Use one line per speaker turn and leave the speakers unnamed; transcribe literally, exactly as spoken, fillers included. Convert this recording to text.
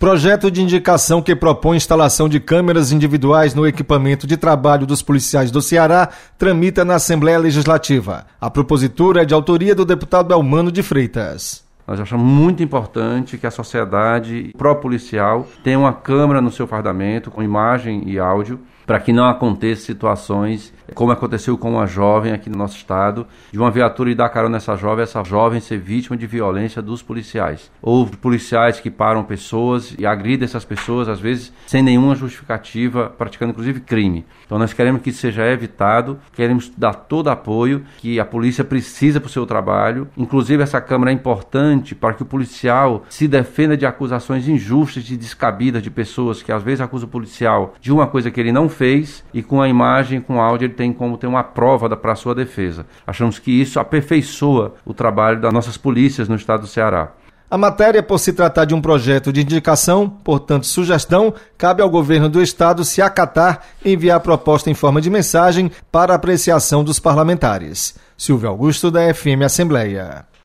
Projeto de indicação que propõe instalação de câmeras individuais no equipamento de trabalho dos policiais do Ceará tramita na Assembleia Legislativa. A propositura é de autoria do deputado Elmano de Freitas.
Nós achamos muito importante que a sociedade pró-policial tenha uma câmera no seu fardamento com imagem e áudio, para que não aconteçam situações como aconteceu com uma jovem aqui no nosso estado, de uma viatura ir dar carona nessa jovem, essa jovem ser vítima de violência dos policiais. Ou policiais que param pessoas e agridem essas pessoas, às vezes, sem nenhuma justificativa, praticando inclusive crime. Então nós queremos que isso seja evitado, queremos dar todo apoio, que a polícia precisa para o seu trabalho. Inclusive essa câmera é importante para que o policial se defenda de acusações injustas e descabidas de pessoas que às vezes acusam o policial de uma coisa que ele não fez, e com a imagem, com o áudio, ele tem como ter uma prova para a sua defesa. Achamos que isso aperfeiçoa o trabalho das nossas polícias no estado do Ceará.
A matéria, por se tratar de um projeto de indicação, portanto sugestão, cabe ao governo do estado se acatar e enviar a proposta em forma de mensagem para apreciação dos parlamentares. Silvio Augusto, da F M Assembleia.